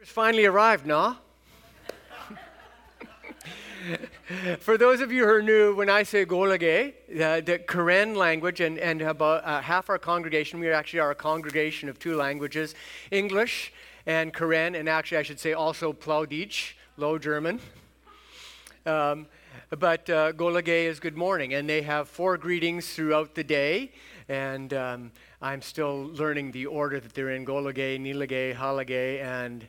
trip's finally arrived, nah? For those of you who are new, when I say Golagay, the Karen language, and about half our congregation, we actually are a congregation of two languages, English and Karen, and actually I should say also Plauditsch, Low German. But Golagay is good morning, and they have 4 greetings throughout the day, and I'm still learning the order that they're in: Golagay, Nilagay, Halagay, and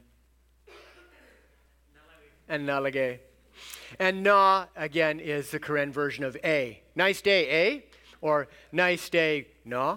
Nalagay. And Na, again, is the Karen version of A. Nice day, eh? Or nice day, na?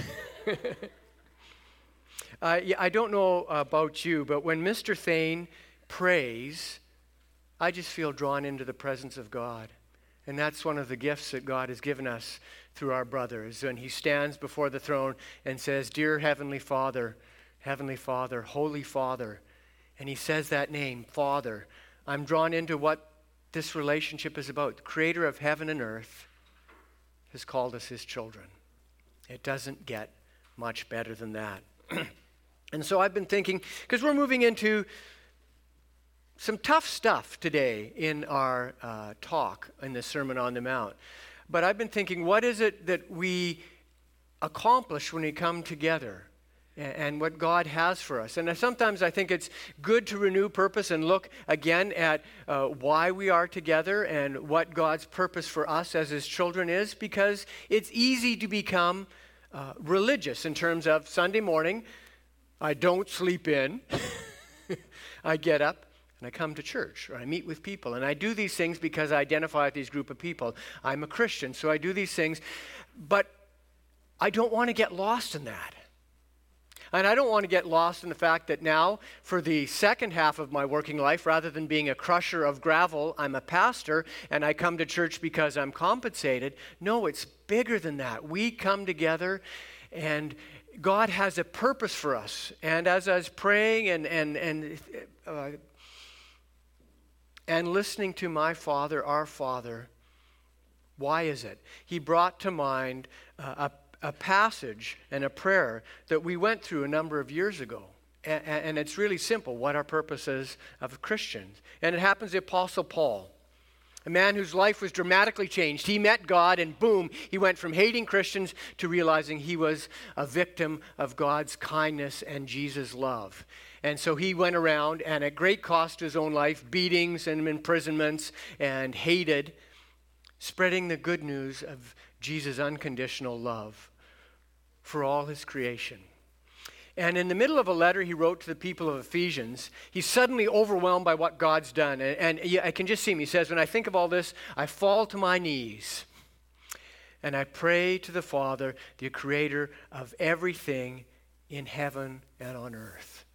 I don't know about you, but when Mr. Thane prays, I just feel drawn into the presence of God. And that's one of the gifts that God has given us through our brothers. When he stands before the throne and says, "Dear Heavenly Father, Holy Father," and he says that name, Father, I'm drawn into what this relationship is about. The Creator of heaven and earth has called us his children. It doesn't get much better than that. And so I've been thinking, because we're moving into some tough stuff today in our talk in the Sermon on the Mount. But I've been thinking, what is it that we accomplish when we come together? And what God has for us. And sometimes I think it's good to renew purpose and look again at why we are together and what God's purpose for us as his children is, because it's easy to become religious in terms of Sunday morning, I don't sleep in, I get up and I come to church, or I meet with people, and I do these things because I identify with these group of people. I'm a Christian, so I do these things, but I don't want to get lost in that. And I don't want to get lost in the fact that now, for the second half of my working life, rather than being a crusher of gravel, I'm a pastor, and I come to church because I'm compensated. No, it's bigger than that. We come together, and God has a purpose for us. And as I was praying and listening to my Father, our Father, why is it? He brought to mind a passage and a prayer that we went through a number of years ago. And it's really simple, what our purpose is of Christians. And it happens the Apostle Paul, a man whose life was dramatically changed. He met God, and boom, he went from hating Christians to realizing he was a victim of God's kindness and Jesus' love. And so he went around, and at great cost to his own life, beatings and imprisonments, and hated, spreading the good news of Jesus' unconditional love for all his creation. And in the middle of a letter he wrote to the people of Ephesians, he's suddenly overwhelmed by what God's done. And I can just see him. He says, when I think of all this, I fall to my knees and I pray to the Father, the creator of everything in heaven and on earth.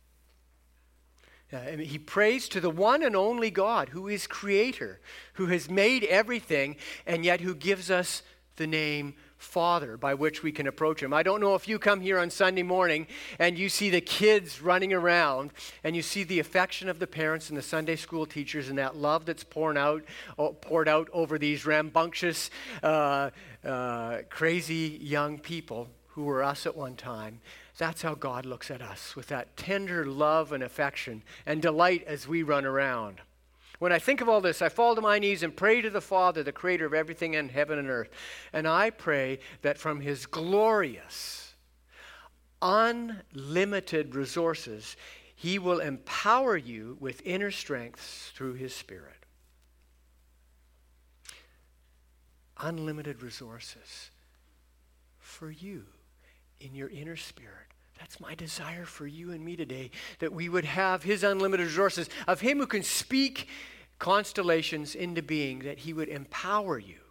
He prays to the one and only God who is creator, who has made everything, and yet who gives us the name Father by which we can approach him. I don't know if you come here on Sunday morning and you see the kids running around and you see the affection of the parents and the Sunday school teachers and that love that's poured out over these rambunctious, crazy young people who were us at one time. That's how God looks at us, with that tender love and affection and delight as we run around. When I think of all this, I fall to my knees and pray to the Father, the creator of everything in heaven and earth. And I pray that from his glorious, unlimited resources, he will empower you with inner strength through his Spirit. Unlimited resources for you in your inner spirit. That's my desire for you and me today, that we would have his unlimited resources, of him who can speak constellations into being, that he would empower you.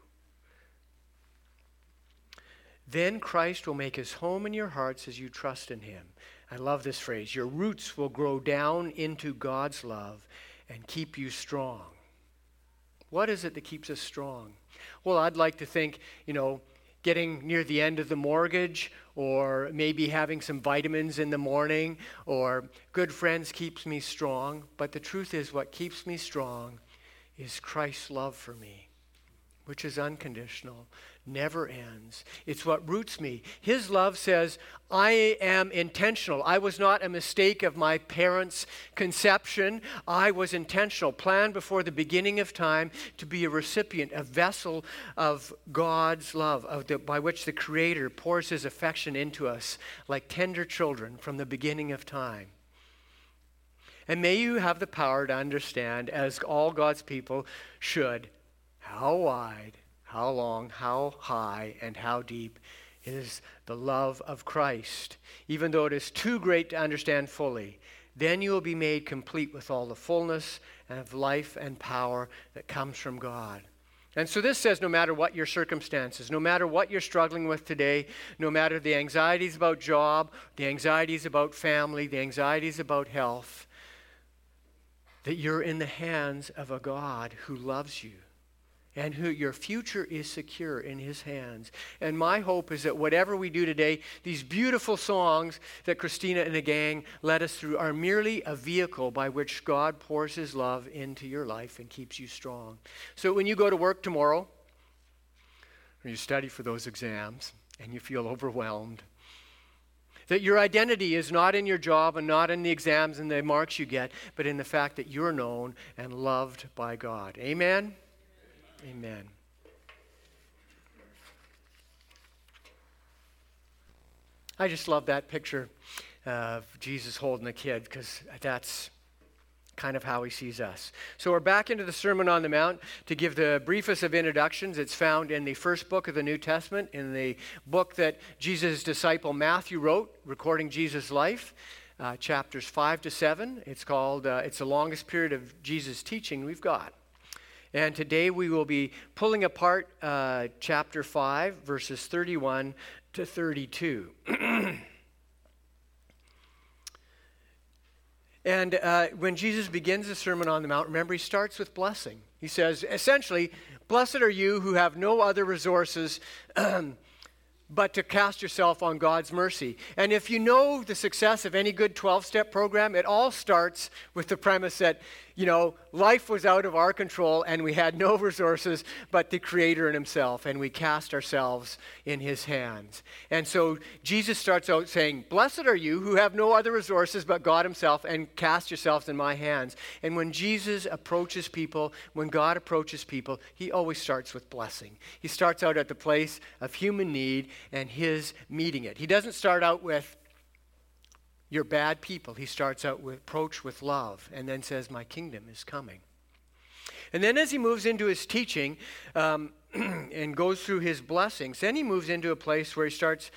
Then Christ will make his home in your hearts as you trust in him. I love this phrase. Your roots will grow down into God's love and keep you strong. What is it that keeps us strong? Well, I'd like to think, getting near the end of the mortgage, or maybe having some vitamins in the morning, or good friends keeps me strong. But the truth is, what keeps me strong is Christ's love for me, which is unconditional, never ends. It's what roots me. His love says, I am intentional. I was not a mistake of my parents' conception. I was intentional, planned before the beginning of time to be a recipient, a vessel of God's love, by which the Creator pours his affection into us like tender children from the beginning of time. And may you have the power to understand, as all God's people should, how wide, how long, how high, and how deep is the love of Christ. Even though it is too great to understand fully, then you will be made complete with all the fullness of life and power that comes from God. And so this says, no matter what your circumstances, no matter what you're struggling with today, no matter the anxieties about job, the anxieties about family, the anxieties about health, that you're in the hands of a God who loves you and who your future is secure in his hands. And my hope is that whatever we do today, these beautiful songs that Christina and the gang led us through are merely a vehicle by which God pours his love into your life and keeps you strong. So when you go to work tomorrow, or you study for those exams, and you feel overwhelmed, that your identity is not in your job and not in the exams and the marks you get, but in the fact that you're known and loved by God. Amen? Amen. I just love that picture of Jesus holding a kid, because that's kind of how he sees us. So we're back into the Sermon on the Mount. To give the briefest of introductions, it's found in the first book of the New Testament, in the book that Jesus' disciple Matthew wrote, recording Jesus' life, chapters 5 to 7. It's called, it's the longest period of Jesus' teaching we've got. And today we will be pulling apart chapter 5, verses 31 to 32. And when Jesus begins the Sermon on the Mount, remember, he starts with blessing. He says, essentially, blessed are you who have no other resources but to cast yourself on God's mercy. And if you know the success of any good 12-step program, it all starts with the premise that, you know, life was out of our control and we had no resources but the Creator and himself, and we cast ourselves in his hands. And so Jesus starts out saying, blessed are you who have no other resources but God himself, and cast yourselves in my hands. And when Jesus approaches people, when God approaches people, he always starts with blessing. He starts out at the place of human need and his meeting it. He doesn't start out with, you're bad people. He starts out with approach with love, and then says, my kingdom is coming. And then as he moves into his teaching and goes through his blessings, then he moves into a place where he starts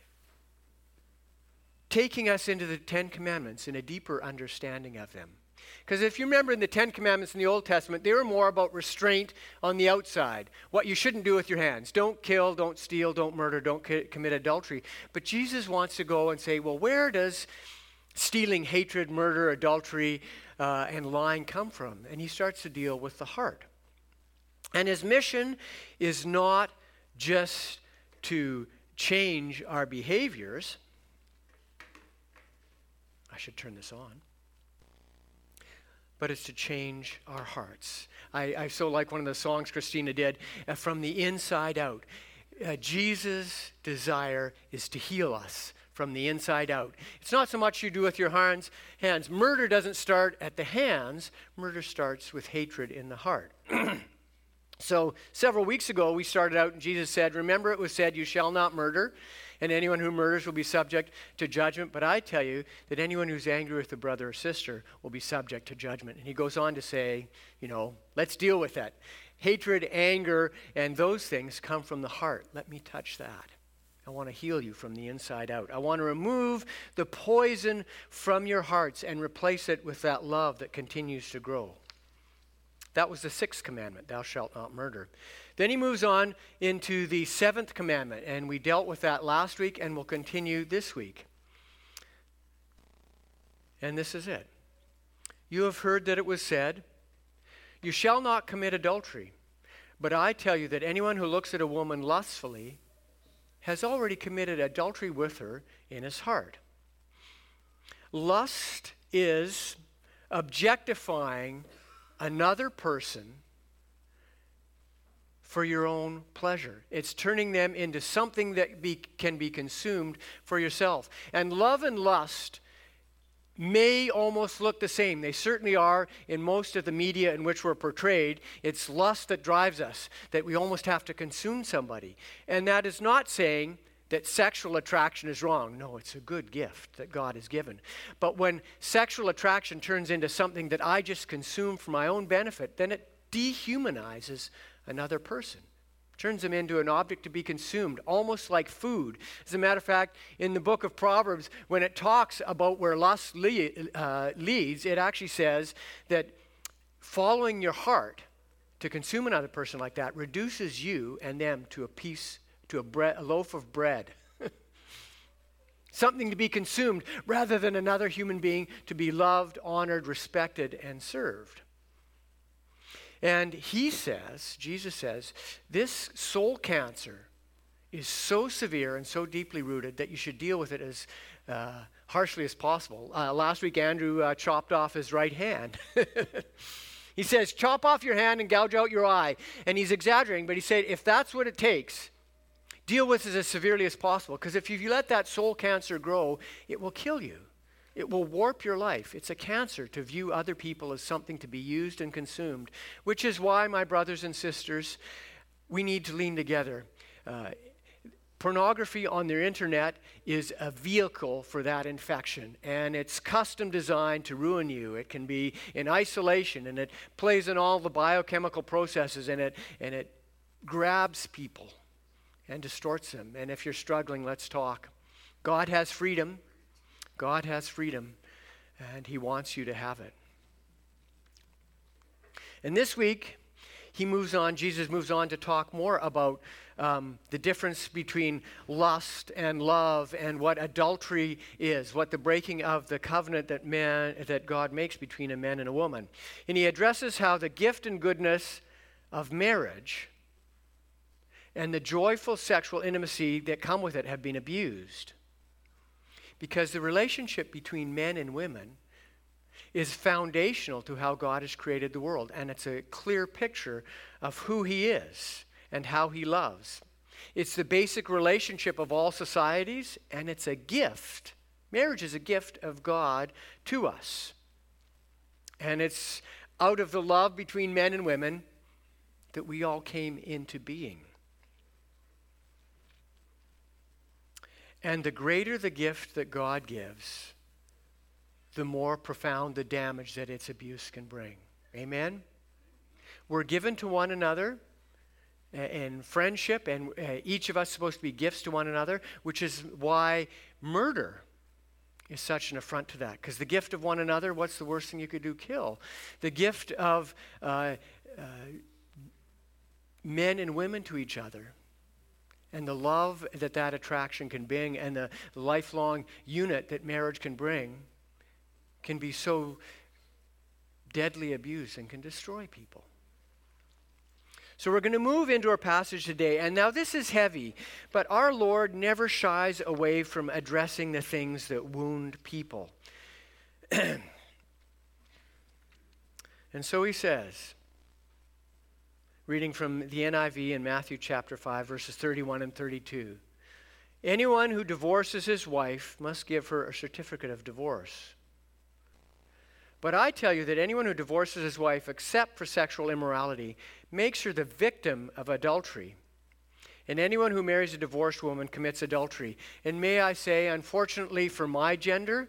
taking us into the Ten Commandments in a deeper understanding of them. Because if you remember in the Ten Commandments in the Old Testament, they were more about restraint on the outside. What you shouldn't do with your hands. Don't kill, don't steal, don't murder, don't commit adultery. But Jesus wants to go and say, well, where does stealing, hatred, murder, adultery, and lying come from? And he starts to deal with the heart. And his mission is not just to change our behaviors. I should turn this on. But it's to change our hearts. I so like one of the songs Christina did, from the inside out. Jesus' desire is to heal us from the inside out. It's not so much you do with your hands. Murder doesn't start at the hands. Murder starts with hatred in the heart. So several weeks ago, we started out and Jesus said, remember it was said, you shall not murder, and anyone who murders will be subject to judgment. But I tell you that anyone who's angry with a brother or sister will be subject to judgment. And he goes on to say, you know, let's deal with that. Hatred, anger, and those things come from the heart. Let me touch that. I want to heal you from the inside out. I want to remove the poison from your hearts and replace it with that love that continues to grow. That was the sixth commandment, thou shalt not murder. Then he moves on into the seventh commandment, and we dealt with that last week and we'll continue this week. And this is it. You have heard that it was said, you shall not commit adultery. But I tell you that anyone who looks at a woman lustfully has already committed adultery with her in his heart. Lust is objectifying another person for your own pleasure. It's turning them into something that can be consumed for yourself. And love and lust may almost look the same. They certainly are in most of the media in which we're portrayed. It's lust that drives us, that we almost have to consume somebody. And that is not saying that sexual attraction is wrong. No, it's a good gift that God has given. But when sexual attraction turns into something that I just consume for my own benefit, then it dehumanizes another person. Turns them into an object to be consumed, almost like food. As a matter of fact, in the book of Proverbs, when it talks about where lust leads, it actually says that following your heart to consume another person like that reduces you and them to a loaf of bread. Something to be consumed rather than another human being to be loved, honored, respected, and served. And Jesus says, this soul cancer is so severe and so deeply rooted that you should deal with it as harshly as possible. Last week, Andrew chopped off his right hand. He says, chop off your hand and gouge out your eye. And he's exaggerating, but he said, if that's what it takes, deal with it as severely as possible. Because if you let that soul cancer grow, it will kill you. It will warp your life. It's a cancer to view other people as something to be used and consumed, which is why, my brothers and sisters, we need to lean together. Pornography on the internet is a vehicle for that infection, and it's custom designed to ruin you. It can be in isolation, and it plays in all the biochemical processes, and it grabs people and distorts them. And if you're struggling, let's talk. God has freedom. God has freedom, and he wants you to have it. And this week, Jesus moves on to talk more about the difference between lust and love and what adultery is, what the breaking of the covenant that God makes between a man and a woman. And he addresses how the gift and goodness of marriage and the joyful sexual intimacy that come with it have been abused. Because the relationship between men and women is foundational to how God has created the world. And it's a clear picture of who he is and how he loves. It's the basic relationship of all societies, and it's a gift. Marriage is a gift of God to us. And it's out of the love between men and women that we all came into being. And the greater the gift that God gives, the more profound the damage that its abuse can bring. Amen? We're given to one another in friendship, and each of us is supposed to be gifts to one another, which is why murder is such an affront to that. Because the gift of one another, what's the worst thing you could do? Kill. The gift of men and women to each other, and the love that attraction can bring, and the lifelong unit that marriage can bring, can be so deadly abused and can destroy people. So we're going to move into our passage today. And now this is heavy, but our Lord never shies away from addressing the things that wound people. And so he says, reading from the NIV in Matthew chapter 5, verses 31 and 32. Anyone who divorces his wife must give her a certificate of divorce. But I tell you that anyone who divorces his wife except for sexual immorality makes her the victim of adultery. And anyone who marries a divorced woman commits adultery. And may I say, unfortunately for my gender,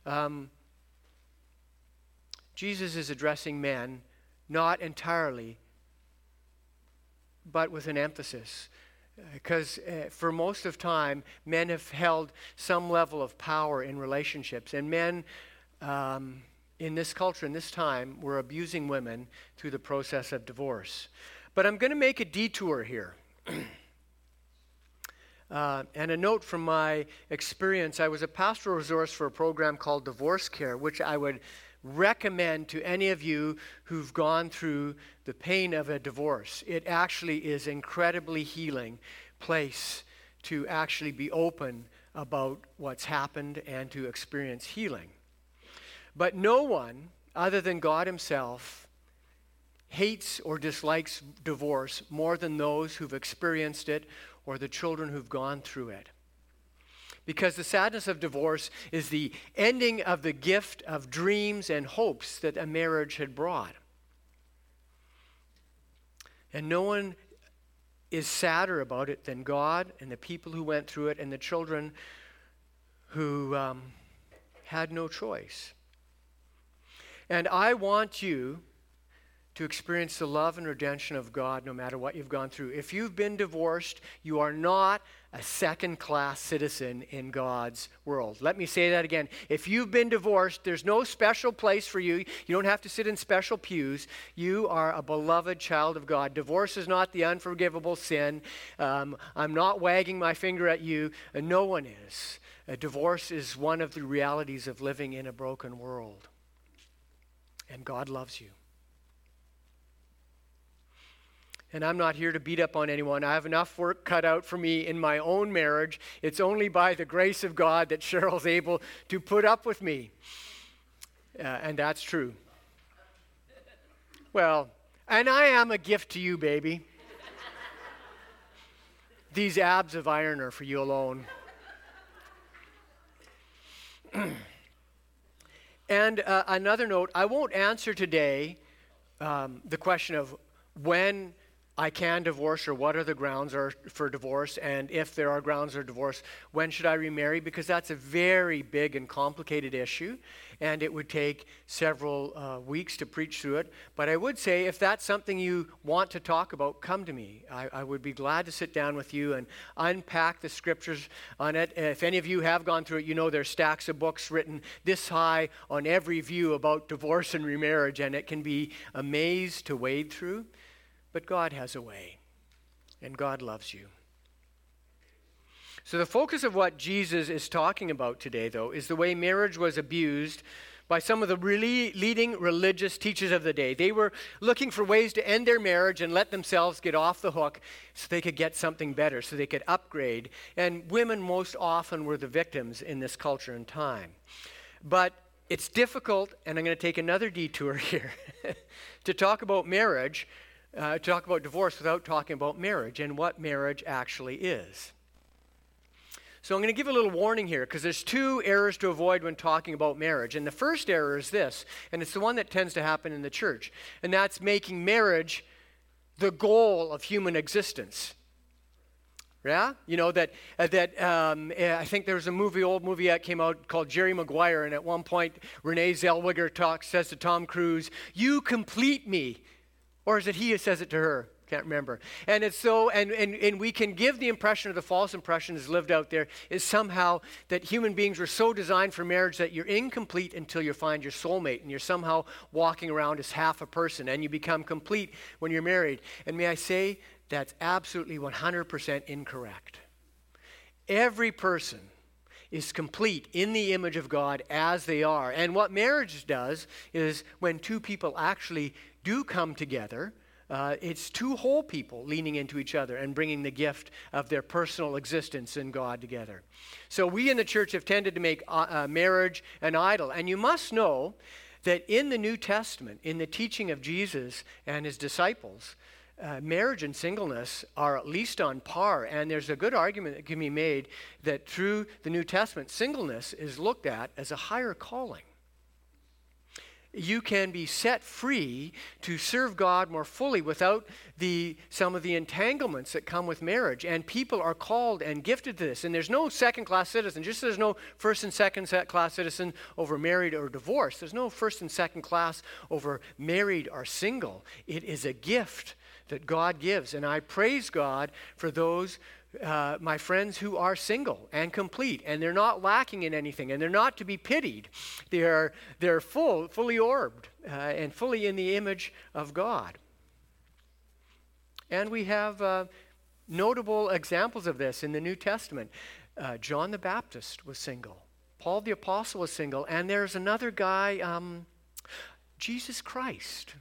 Jesus is addressing men, not entirely, but with an emphasis. Because for most of time, men have held some level of power in relationships. And men in this culture, in this time, were abusing women through the process of divorce. But I'm going to make a detour here. And a note from my experience, I was a pastoral resource for a program called Divorce Care, which I would recommend to any of you who've gone through the pain of a divorce. It actually is an incredibly healing place to actually be open about what's happened and to experience healing. But no one other than God himself hates or dislikes divorce more than those who've experienced it or the children who've gone through it. Because the sadness of divorce is the ending of the gift of dreams and hopes that a marriage had brought. And no one is sadder about it than God and the people who went through it and the children who had no choice. And I want you to experience the love and redemption of God no matter what you've gone through. If you've been divorced, you are not a second-class citizen in God's world. Let me say that again. If you've been divorced, there's no special place for you. You don't have to sit in special pews. You are a beloved child of God. Divorce is not the unforgivable sin. I'm not wagging my finger at you. No one is. Divorce is one of the realities of living in a broken world. And God loves you. And I'm not here to beat up on anyone. I have enough work cut out for me in my own marriage. It's only by the grace of God that Cheryl's able to put up with me. And that's true. Well, and I am a gift to you, baby. These abs of iron are for you alone. And another note, I won't answer today the question of when I can divorce or what are the grounds for divorce, and if there are grounds for divorce, when should I remarry? Because that's a very big and complicated issue, and it would take several weeks to preach through it. But I would say if that's something you want to talk about, come to me. I would be glad to sit down with you and unpack the scriptures on it. If any of you have gone through it, you know there's stacks of books written this high on every view about divorce and remarriage, and it can be a maze to wade through. But God has a way, and God loves you. So the focus of what Jesus is talking about today, though, is the way marriage was abused by some of the really leading religious teachers of the day. They were looking for ways to end their marriage and let themselves get off the hook so they could get something better, so they could upgrade. And women most often were the victims in this culture and time. But it's difficult, and I'm going to take another detour here, to talk about marriage, talk about divorce without talking about marriage and what marriage actually is. So I'm going to give a little warning here because there's two errors to avoid when talking about marriage. And the first error is this, and it's the one that tends to happen in the church, and that's making marriage the goal of human existence. Yeah? You know, I think there was a old movie that came out called Jerry Maguire, and at one point Renee Zellweger says to Tom Cruise, "You complete me." Or is it he who says it to her? Can't remember. And it's so, and we can give the impression, or the false impression is lived out there, is somehow that human beings were so designed for marriage that you're incomplete until you find your soulmate, and you're somehow walking around as half a person, and you become complete when you're married. And may I say, that's absolutely 100% incorrect. Every person is complete in the image of God as they are. And what marriage does is when two people actually do come together, it's two whole people leaning into each other and bringing the gift of their personal existence in God together. So we in the church have tended to make marriage an idol. And you must know that in the New Testament, in the teaching of Jesus and his disciples, marriage and singleness are at least on par. And there's a good argument that can be made that through the New Testament, singleness is looked at as a higher calling. You can be set free to serve God more fully without some of the entanglements that come with marriage. And people are called and gifted to this. And there's no second-class citizen. Just as there's no first and second-class citizen over married or divorced, there's no first and second class over married or single. It is a gift that God gives. And I praise God for those my friends who are single and complete, and they're not lacking in anything, and they're not to be pitied. They're fully orbed and fully in the image of God. And we have notable examples of this in the New Testament. John the Baptist was single. Paul the Apostle was single. And there's another guy, Jesus Christ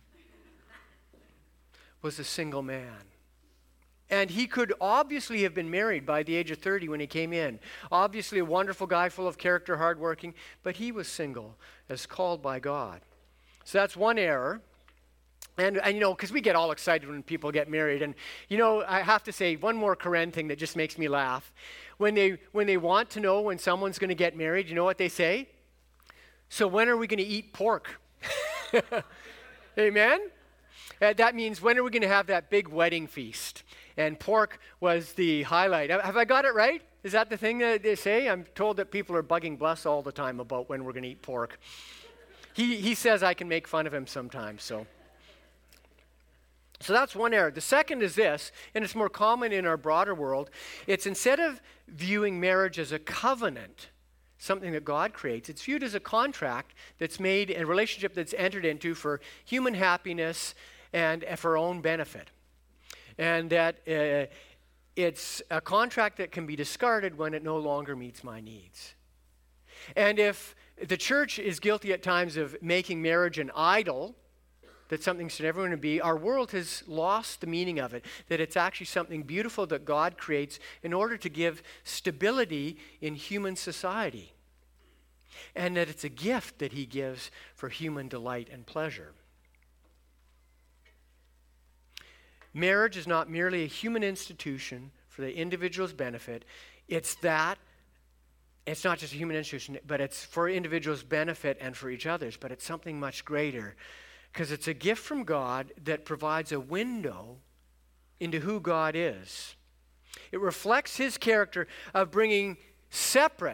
was a single man. And he could obviously have been married by the age of 30 when he came in. Obviously a wonderful guy, full of character, hardworking, but he was single as called by God. So that's one error. And because we get all excited when people get married. And, I have to say one more Karen thing that just makes me laugh. When they want to know when someone's going to get married, you know what they say? So when are we going to eat pork? Amen? That means when are we going to have that big wedding feast? And pork was the highlight. Have I got it right? Is that the thing that they say? I'm told that people are bugging Bless all the time about when we're going to eat pork. He says I can make fun of him sometimes, so that's one error. The second is this, and it's more common in our broader world. It's instead of viewing marriage as a covenant, something that God creates, it's viewed as a contract that's made, a relationship that's entered into for human happiness and for our own benefit. And that it's a contract that can be discarded when it no longer meets my needs. And if the church is guilty at times of making marriage an idol, that something should never want to be, our world has lost the meaning of it, that it's actually something beautiful that God creates in order to give stability in human society, and that it's a gift that he gives for human delight and pleasure. Marriage is not merely a human institution for the individual's benefit. It's not just a human institution, but it's for individuals' benefit and for each other's, but it's something much greater. Because it's a gift from God that provides a window into who God is. It reflects his character of bringing separate,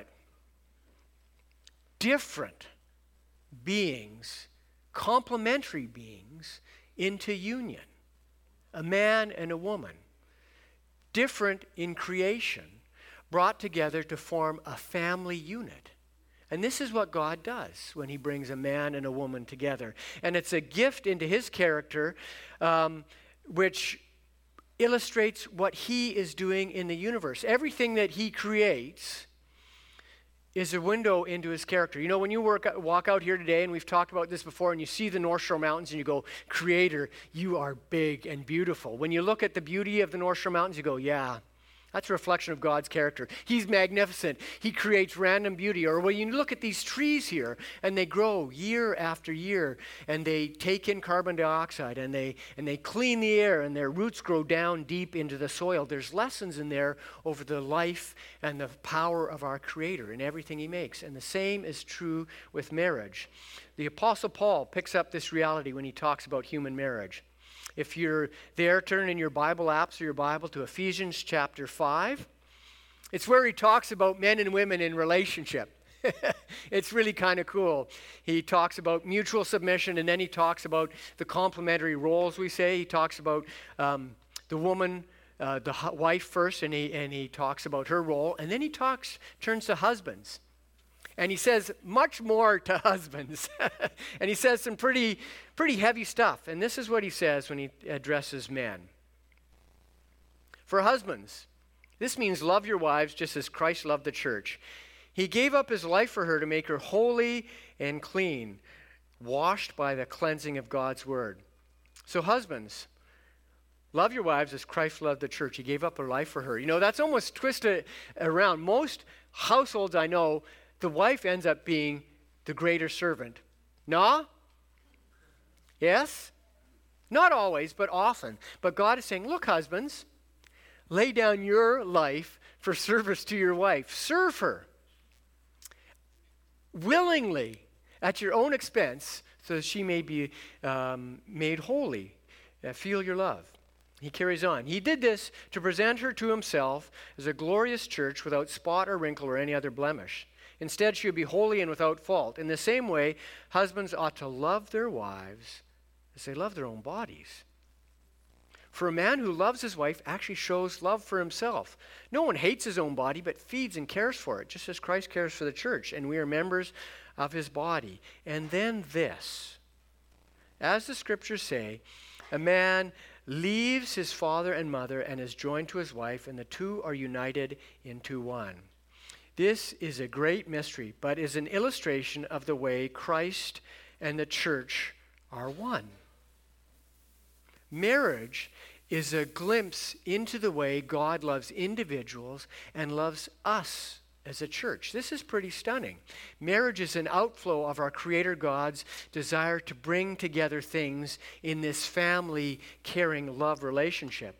different beings, complementary beings, into union. A man and a woman, different in creation, brought together to form a family unit. And this is what God does when he brings a man and a woman together. And it's a gift into his character, which illustrates what he is doing in the universe. Everything that he creates is a window into his character. When you walk out here today, and we've talked about this before, and you see the North Shore Mountains and you go, Creator, you are big and beautiful. When you look at the beauty of the North Shore Mountains, you go, yeah, that's a reflection of God's character. He's magnificent. He creates random beauty. Or when you look at these trees here, and they grow year after year, and they take in carbon dioxide, and they clean the air, and their roots grow down deep into the soil. There's lessons in there over the life and the power of our Creator in everything he makes. And the same is true with marriage. The Apostle Paul picks up this reality when he talks about human marriage. If you're there, turn in your Bible apps or your Bible to Ephesians chapter 5. It's where he talks about men and women in relationship. It's really kind of cool. He talks about mutual submission, and then he talks about the complementary roles, we say. He talks about the woman, the wife first, and he talks about her role. And then he turns to husbands. And he says much more to husbands. And he says some pretty heavy stuff. And this is what he says when he addresses men. For husbands, this means love your wives just as Christ loved the church. He gave up his life for her to make her holy and clean, washed by the cleansing of God's word. So husbands, love your wives as Christ loved the church. He gave up her life for her. That's almost twisted around. Most households I know, the wife ends up being the greater servant. No? Yes? Not always, but often. But God is saying, look, husbands, lay down your life for service to your wife. Serve her willingly at your own expense so that she may be made holy. Feel your love. He carries on. He did this to present her to himself as a glorious church without spot or wrinkle or any other blemish. Instead, she would be holy and without fault. In the same way, husbands ought to love their wives as they love their own bodies. For a man who loves his wife actually shows love for himself. No one hates his own body, but feeds and cares for it, just as Christ cares for the church, and we are members of his body. And then this, as the scriptures say, a man leaves his father and mother and is joined to his wife, and the two are united into one. This is a great mystery, but is an illustration of the way Christ and the church are one. Marriage is a glimpse into the way God loves individuals and loves us as a church. This is pretty stunning. Marriage is an outflow of our Creator God's desire to bring together things in this family, caring, love relationship.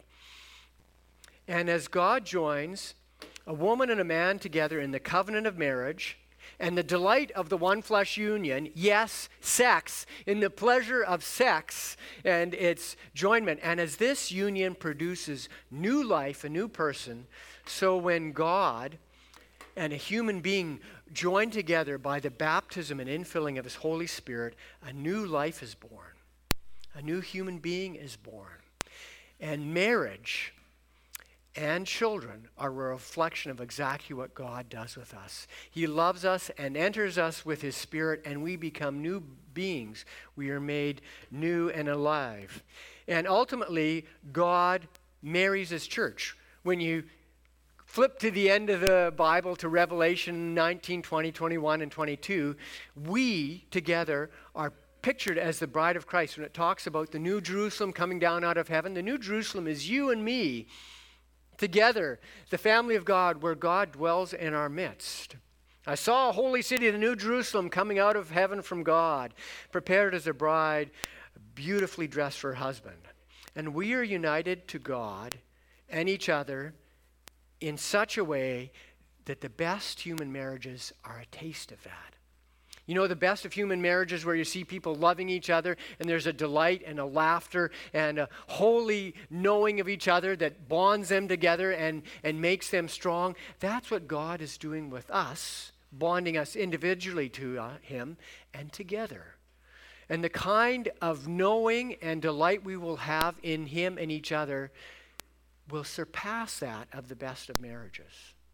And as God joins a woman and a man together in the covenant of marriage, and the delight of the one flesh union, yes, sex, in the pleasure of sex and its joinment. And as this union produces new life, a new person, so when God and a human being join together by the baptism and infilling of His Holy Spirit, a new life is born. A new human being is born. And marriage and children are a reflection of exactly what God does with us. He loves us and enters us with His Spirit, and we become new beings. We are made new and alive. And ultimately, God marries His church. When you flip to the end of the Bible to Revelation 19, 20, 21, and 22, we together are pictured as the bride of Christ. When it talks about the New Jerusalem coming down out of heaven, the New Jerusalem is you and me, together, the family of God, where God dwells in our midst. I saw a holy city, the New Jerusalem, coming out of heaven from God, prepared as a bride, beautifully dressed for her husband. And we are united to God and each other in such a way that the best human marriages are a taste of that. You know, the best of human marriages where you see people loving each other and there's a delight and a laughter and a holy knowing of each other that bonds them together and makes them strong. That's what God is doing with us, bonding us individually to Him and together. And the kind of knowing and delight we will have in Him and each other will surpass that of the best of marriages.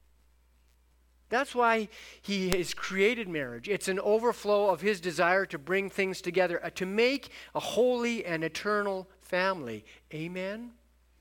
That's why He has created marriage. It's an overflow of His desire to bring things together, to make a holy and eternal family. Amen?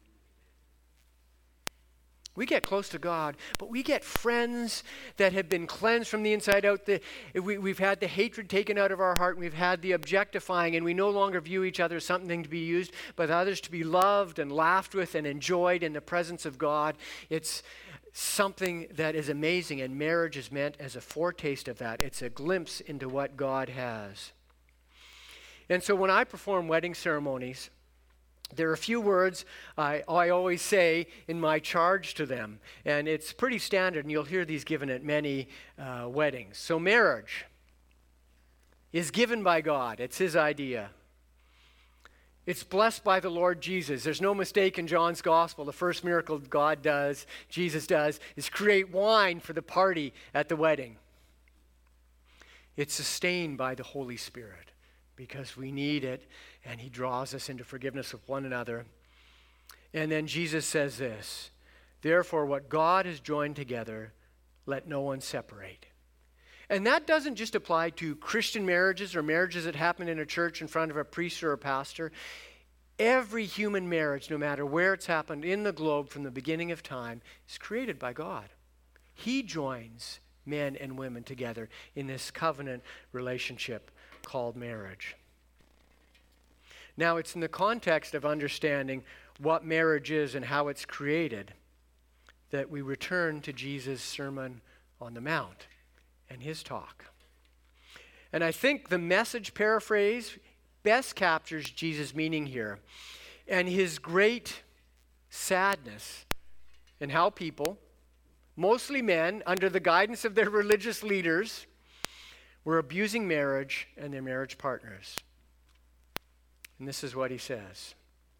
We get close to God, but we get friends that have been cleansed from the inside out. We've had the hatred taken out of our heart, and we've had the objectifying, and we no longer view each other as something to be used, but others to be loved and laughed with and enjoyed in the presence of God. It's something that is amazing, and marriage is meant as a foretaste of that. It's a glimpse into what God has. And so when I perform wedding ceremonies, there are a few words I always say in my charge to them, and it's pretty standard, and you'll hear these given at many weddings. So marriage is given by God. It's His idea. It's blessed by the Lord Jesus. There's no mistake in John's gospel. The first miracle God does, Jesus does, is create wine for the party at the wedding. It's sustained by the Holy Spirit because we need it, and He draws us into forgiveness with one another. And then Jesus says this, therefore what God has joined together, let no one separate. And that doesn't just apply to Christian marriages or marriages that happen in a church in front of a priest or a pastor. Every human marriage, no matter where it's happened in the globe from the beginning of time, is created by God. He joins men and women together in this covenant relationship called marriage. Now, it's in the context of understanding what marriage is and how it's created that we return to Jesus' Sermon on the Mount and His talk. And I think the Message paraphrase best captures Jesus' meaning here and His great sadness in how people, mostly men, under the guidance of their religious leaders, were abusing marriage and their marriage partners. And this is what He says.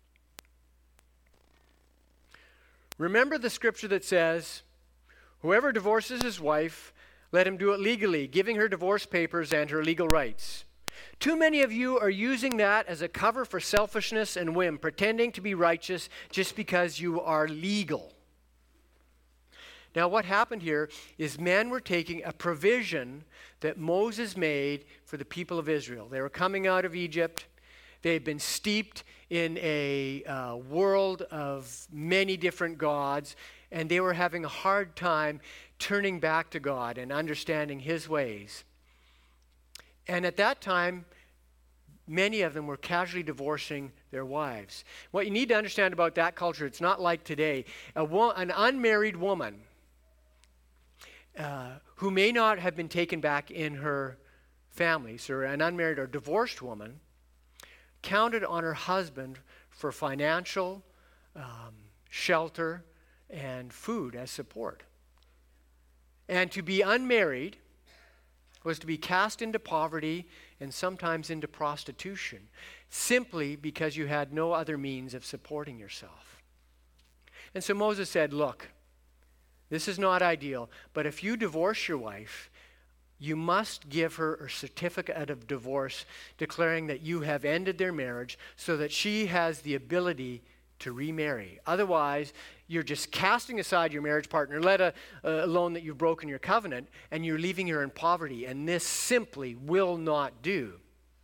Remember the scripture that says, whoever divorces his wife, let him do it legally, giving her divorce papers and her legal rights. Too many of you are using that as a cover for selfishness and whim, pretending to be righteous just because you are legal. Now, what happened here is men were taking a provision that Moses made for the people of Israel. They were coming out of Egypt. They had been steeped in a world of many different gods, and they were having a hard time turning back to God and understanding His ways. And at that time, many of them were casually divorcing their wives. What you need to understand about that culture, it's not like today. An unmarried woman who may not have been taken back in her family, so an unmarried or divorced woman, counted on her husband for financial, shelter, and food as support. And to be unmarried was to be cast into poverty and sometimes into prostitution, simply because you had no other means of supporting yourself. And so Moses said, look, this is not ideal, but if you divorce your wife, you must give her a certificate of divorce declaring that you have ended their marriage so that she has the ability to remarry. Otherwise, you're just casting aside your marriage partner, let alone that you've broken your covenant, and you're leaving her in poverty. And this simply will not do.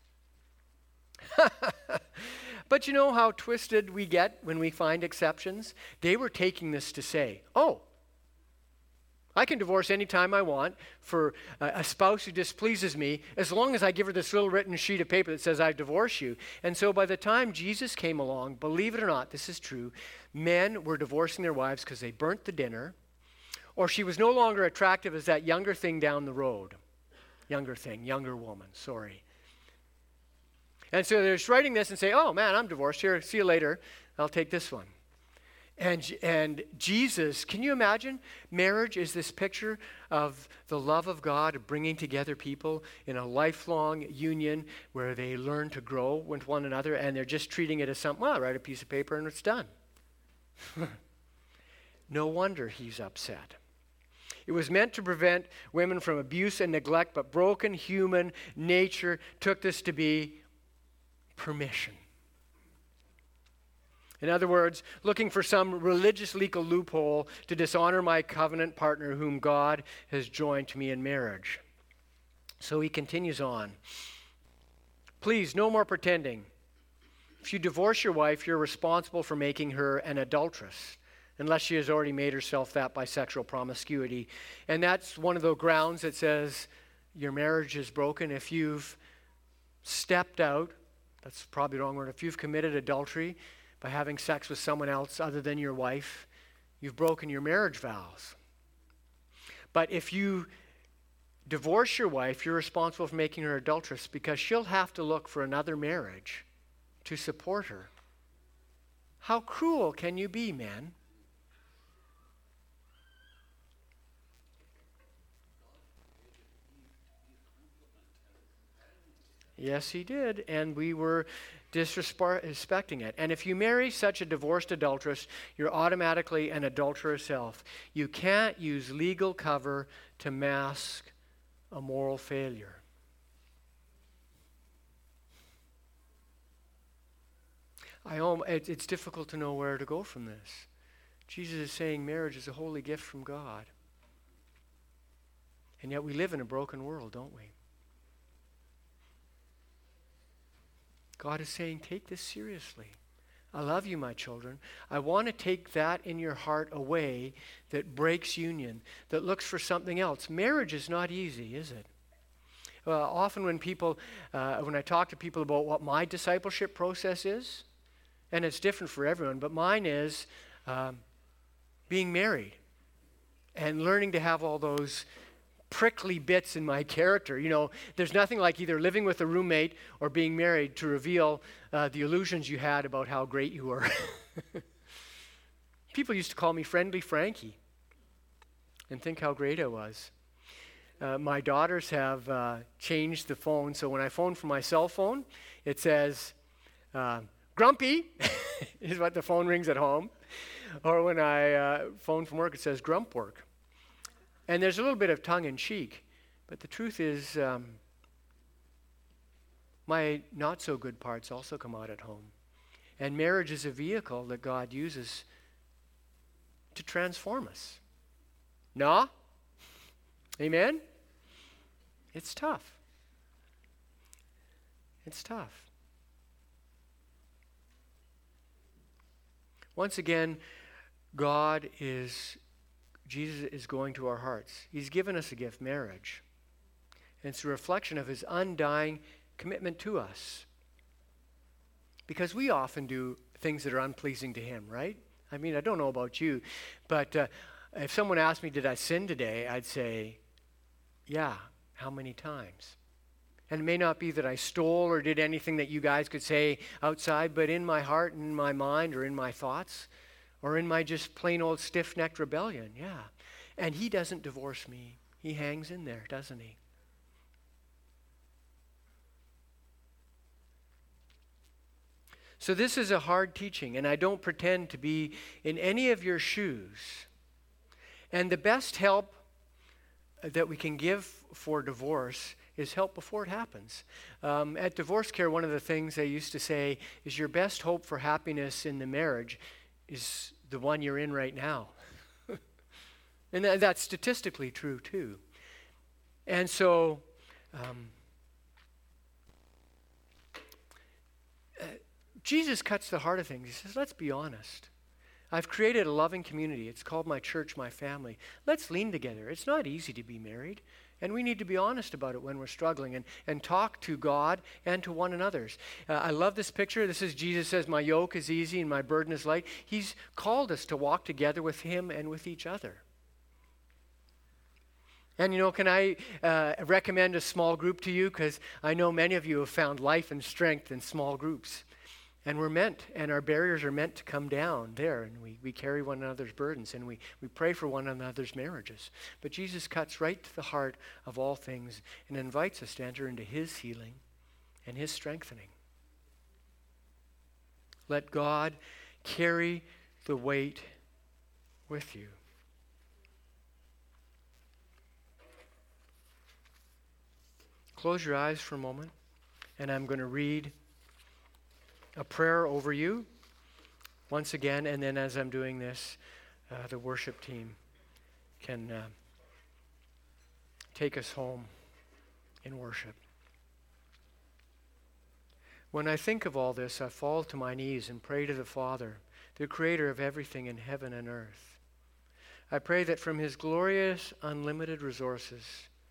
But you know how twisted we get when we find exceptions? They were taking this to say, oh, I can divorce anytime I want for a spouse who displeases me as long as I give her this little written sheet of paper that says I divorce you. And so by the time Jesus came along, believe it or not, this is true, men were divorcing their wives because they burnt the dinner, or she was no longer attractive as that younger thing down the road. Younger woman, sorry. And so they're just writing this and say, oh man, I'm divorced. Here, see you later. I'll take this one. And Jesus, can you imagine? Marriage is this picture of the love of God, of bringing together people in a lifelong union where they learn to grow with one another, and they're just treating it as something, well, write a piece of paper and it's done. No wonder he's upset. It was meant to prevent women from abuse and neglect, but broken human nature took this to be permission. In other words, looking for some religious legal loophole to dishonor my covenant partner whom God has joined to me in marriage. So he continues on. Please, no more pretending. If you divorce your wife, you're responsible for making her an adulteress, unless she has already made herself that by sexual promiscuity. And that's one of the grounds that says your marriage is broken. If you've stepped out, that's probably the wrong word, if you've committed adultery by having sex with someone else other than your wife, you've broken your marriage vows. But if you divorce your wife, you're responsible for making her adulteress because she'll have to look for another marriage to support her. How cruel can you be, man? Yes, he did, and we were disrespecting it. And if you marry such a divorced adulteress, you're automatically an adulterer yourself. You can't use legal cover to mask a moral failure. It's difficult to know where to go from this. Jesus is saying marriage is a holy gift from God. And yet we live in a broken world, don't we? God is saying, take this seriously. I love you, my children. I want to take that in your heart away that breaks union, that looks for something else. Marriage is not easy, is it? Often when I talk to people about what my discipleship process is, and it's different for everyone, but mine is being married and learning to have all those prickly bits in my character. You know, there's nothing like either living with a roommate or being married to reveal the illusions you had about how great you were. People used to call me Friendly Frankie and think how great I was. My daughters have changed the phone, so when I phone from my cell phone, it says, Grumpy is what the phone rings at home. Or when I phone from work, it says Grump Work. And there's a little bit of tongue-in-cheek, but the truth is my not-so-good parts also come out at home. And marriage is a vehicle that God uses to transform us. No? Amen? It's tough. It's tough. Once again, Jesus is going to our hearts. He's given us a gift, marriage. And it's a reflection of his undying commitment to us. Because we often do things that are unpleasing to him, right? I mean, I don't know about you, but If someone asked me, did I sin today? I'd say, yeah. How many times? And it may not be that I stole or did anything that you guys could say outside, but in my heart and in my mind or in my thoughts or in my just plain old stiff-necked rebellion, yeah. And he doesn't divorce me. He hangs in there, doesn't he? So this is a hard teaching, and I don't pretend to be in any of your shoes. And the best help that we can give for divorce is help before it happens. At Divorce Care, one of the things they used to say is your best hope for happiness in the marriage is the one you're in right now. And that's statistically true too. And so Jesus cuts the heart of things. He says, let's be honest. I've created a loving community. It's called my church, my family. Let's lean together. It's not easy to be married. And we need to be honest about it when we're struggling and talk to God and to one another. I love this picture. This is Jesus says, my yoke is easy and my burden is light. He's called us to walk together with him and with each other. And can I recommend a small group to you? Because I know many of you have found life and strength in small groups. And our barriers are meant to come down there, and we carry one another's burdens, and we pray for one another's marriages. But Jesus cuts right to the heart of all things and invites us to enter into his healing and his strengthening. Let God carry the weight with you. Close your eyes for a moment, and I'm going to read a prayer over you once again, and then as I'm doing this, the worship team can take us home in worship. When I think of all this, I fall to my knees and pray to the Father, the creator of everything in heaven and earth. I pray that from his glorious, unlimited resources,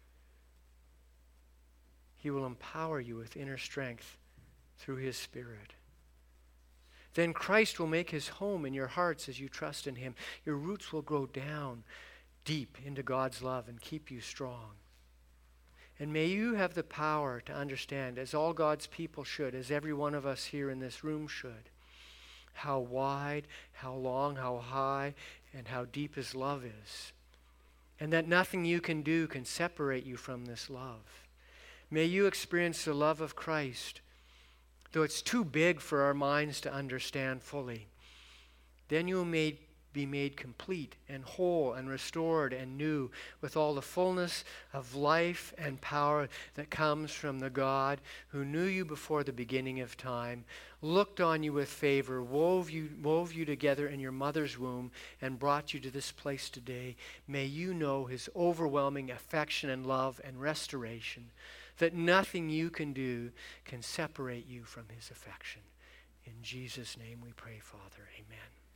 he will empower you with inner strength through his Spirit. Then Christ will make his home in your hearts as you trust in him. Your roots will grow down deep into God's love and keep you strong. And may you have the power to understand, as all God's people should, as every one of us here in this room should, how wide, how long, how high, and how deep his love is. And that nothing you can do can separate you from this love. May you experience the love of Christ, though it's too big for our minds to understand fully. Then you will be made complete and whole and restored and new with all the fullness of life and power that comes from the God who knew you before the beginning of time, looked on you with favor, wove you together in your mother's womb, and brought you to this place today. May you know his overwhelming affection and love and restoration, that nothing you can do can separate you from his affection. In Jesus' name we pray, Father. Amen.